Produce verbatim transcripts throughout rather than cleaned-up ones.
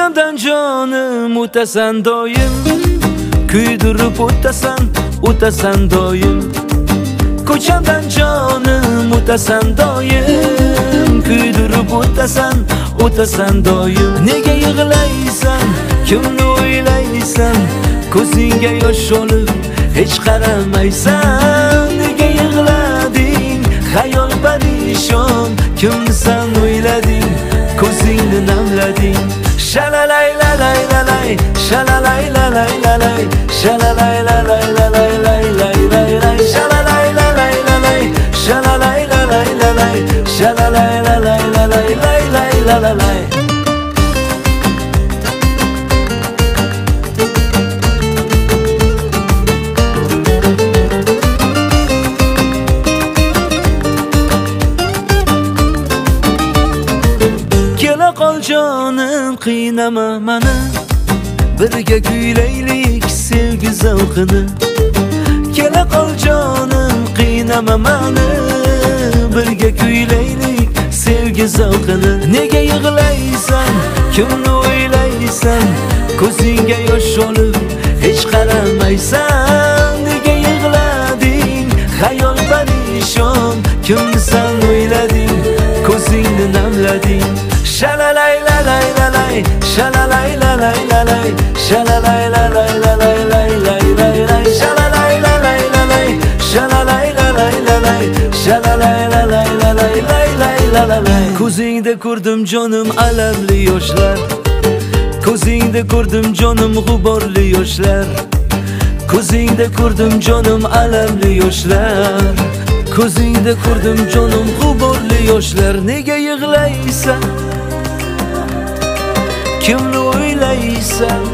Ko'chamdan jonim o'tasan doim, kuydirib o'tasan, o'tasan doim. Ko'chamdan jonim o'tasan doim, kuydirib o'tasan, o'tasan doim. Nega yig'laysan, kimni o'ylaysan, ko'zingga yosh olib hech qaramaysan. Nega yig'lading, xayol parishon, kimni san o'ylading, ko'zingni namlading. Shalalay lalay lalay, shalalay lalay lalay, shalalay lalay lalay lalay lalay, shalalay lalay lalay, shalalay lalay lalay, shalalay lalay lalay lalay lalay. Kela qol jonim, qiynama mani, birga kuylaylik sevgi zavqini. Kela qol jonim, qiynama mani, birga kuylaylik sevgi zavqini. Nega yig'laysan, kimni o'ylaysan, ko'zingga yosh olib hech qaramaysan. Nega yig'lading, xayol parishon, kimni san o'ylading, ko'zingni namlading. Shalalay lalay lalay, shalalay lalay lalay, shalalay lalay lalay lalay lalay, shalalay lalay lalay, shalalay lalay lalay, shalalay lalay lalay lalay lalay. Ko'zingda ko'rdim jonim alamli yoshlar, ko'zingda ko'rdim jonim g'uborli yoshlar, ko'zingda ko'rdim jonim alamli yoshlar, ko'zingda ko'rdim jonim g'uborli yoshlar. Nega yig'laysan, kimni o'ylaysan,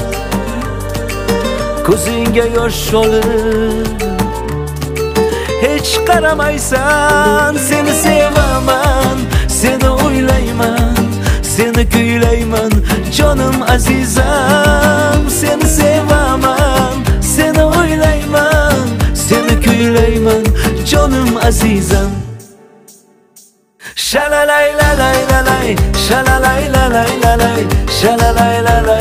ko'zingga yosh olib hech qaramaysan. Seni sevaman, seni o'ylayman, seni kuylayman jonim azizam. Seni sevaman, seni o'ylayman, seni kuylayman jonim azizam. Shalalay lalay lalay, shalalay lalay lalay, shalalay lalay